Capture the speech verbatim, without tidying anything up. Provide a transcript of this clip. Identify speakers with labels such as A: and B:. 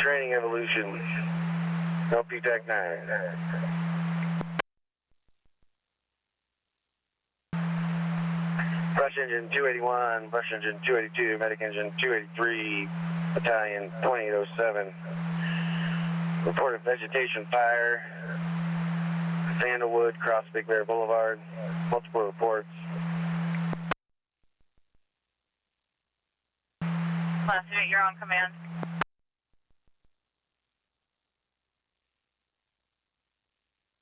A: Training Evolution, L P TAC nine. Brush engine two eighty-one, brush engine two eighty-two, medic engine two eighty-three, battalion twenty-eight oh seven. Reported vegetation fire, Sandalwood, cross Big Bear Boulevard, multiple reports.
B: Class unit, you're on command.